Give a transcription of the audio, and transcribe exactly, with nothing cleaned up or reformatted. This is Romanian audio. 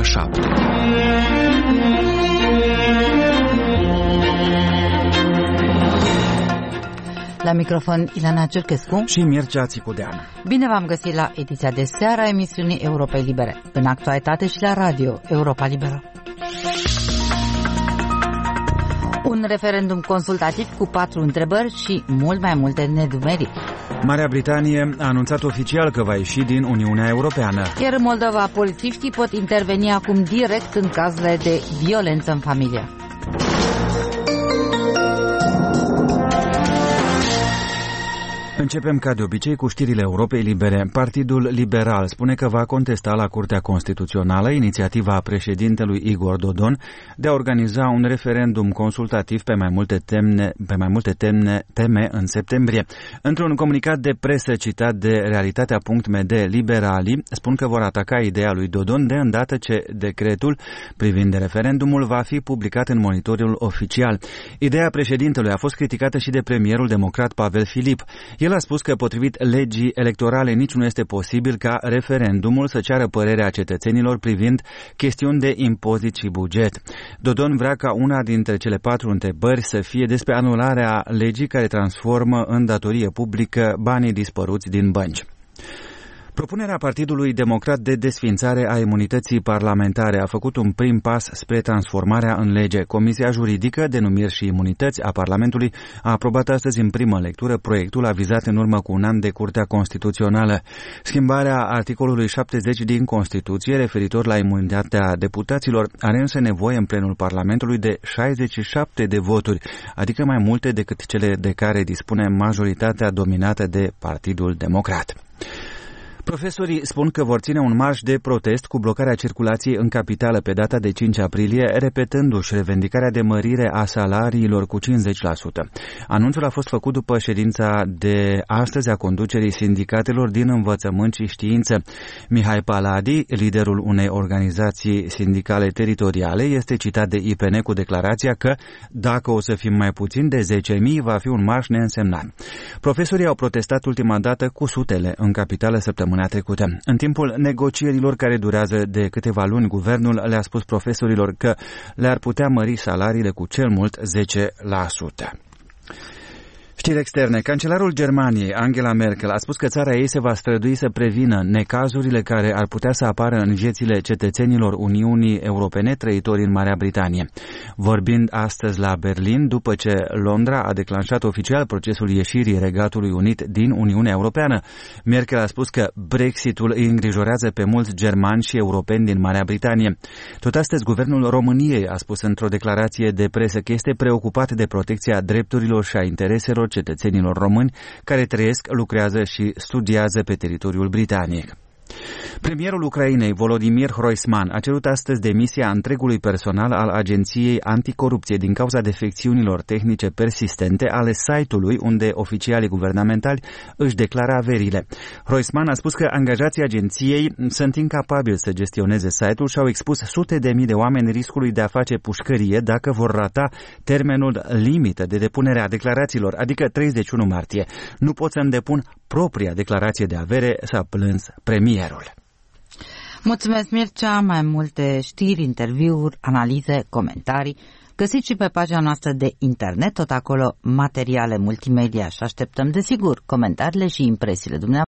șapte. La microfon Ilana Cerchescu și Mircea Țicudean. Bine v-am găsit la ediția de seară a emisiunii Europei Libere, în actualitate și la radio Europa Liberă. Un referendum consultativ cu patru întrebări și mult mai multe nedumeriri. Marea Britanie a anunțat oficial că va ieși din Uniunea Europeană. Iar în Moldova, polițiștii pot interveni acum direct în cazurile de violență în familie. Începem ca de obicei cu știrile Europei Libere. Partidul Liberal spune că va contesta la Curtea Constituțională inițiativa președintelui Igor Dodon de a organiza un referendum consultativ pe mai multe teme, pe mai multe teme, teme în septembrie. Într-un comunicat de presă citat de Realitatea punct m d, liberalii spun că vor ataca ideea lui Dodon de îndată ce decretul privind referendumul va fi publicat în monitorul oficial. Ideea președintelui a fost criticată și de premierul democrat Pavel Filip. El a spus că, potrivit legii electorale, nici nu este posibil ca referendumul să ceară părerea cetățenilor privind chestiuni de impozit și buget. Dodon vrea ca una dintre cele patru întrebări să fie despre anularea legii care transformă în datorie publică banii dispăruți din bănci. Propunerea Partidului Democrat de desființare a imunității parlamentare a făcut un prim pas spre transformarea în lege. Comisia Juridică de Numiri și Imunități a Parlamentului a aprobat astăzi în primă lectură proiectul avizat în urmă cu un an de Curtea Constituțională. Schimbarea articolului șaptezeci din Constituție referitor la imunitatea deputaților are însă nevoie în plenul Parlamentului de șaizeci și șapte de voturi, adică mai multe decât cele de care dispune majoritatea dominată de Partidul Democrat. Profesorii spun că vor ține un marș de protest cu blocarea circulației în capitală pe data de cinci aprilie, repetându-și revendicarea de mărire a salariilor cu cincizeci la sută. Anunțul a fost făcut după ședința de astăzi a conducerii sindicatelor din învățământ și știință. Mihai Paladi, liderul unei organizații sindicale teritoriale, este citat de I P N cu declarația că, dacă o să fim mai puțin de zece mii, va fi un marș neînsemnat. Profesorii au protestat ultima dată cu sutele în capitală săptămâna trecută. În timpul negocierilor care durează de câteva luni, guvernul le-a spus profesorilor că le-ar putea mări salariile cu cel mult zece la sută. Știri externe. Cancelarul Germaniei, Angela Merkel, a spus că țara ei se va strădui să prevină necazurile care ar putea să apară în viețile cetățenilor Uniunii Europene trăitori în Marea Britanie. Vorbind astăzi la Berlin, după ce Londra a declanșat oficial procesul ieșirii Regatului Unit din Uniunea Europeană, Merkel a spus că Brexitul îi îngrijorează pe mulți germani și europeni din Marea Britanie. Tot astăzi, guvernul României a spus într-o declarație de presă că este preocupat de protecția drepturilor și a intereselor cetățenilor români care trăiesc, lucrează și studiază pe teritoriul britanic. Premierul Ucrainei, Volodymyr Hrojsman, a cerut astăzi demisia întregului personal al Agenției Anticorupție din cauza defecțiunilor tehnice persistente ale site-ului unde oficialii guvernamentali își declară averile. Hrojsman a spus că angajații agenției sunt incapabili să gestioneze site-ul și au expus sute de mii de oameni riscului de a face pușcărie dacă vor rata termenul limită de depunere a declarațiilor, adică treizeci și unu martie. Nu pot să-mi depun propria declarație de avere, s-a plâns premierul. Mulțumesc, Mircea. Mai multe știri, interviuri, analize, comentarii găsiți și pe pagina noastră de internet, tot acolo materiale multimedia, și așteptăm, desigur, comentariile și impresiile dumneavoastră.